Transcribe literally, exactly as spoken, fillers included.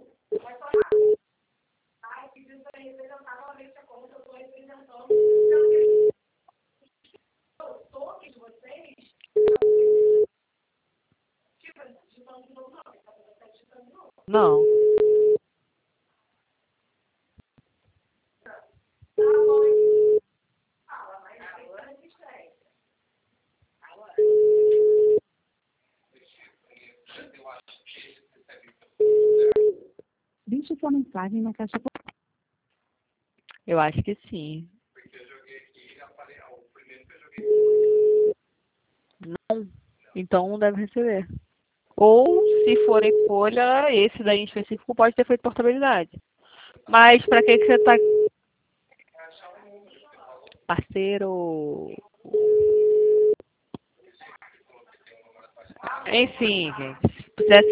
Não. Deixe sua mensagem na caixa. Eu acho que sim. Não. Então não deve receber. Ou, se for em folha, esse daí em específico pode ter feito portabilidade. Mas pra que que você tá... Parceiro... Enfim, gente. Se pudesse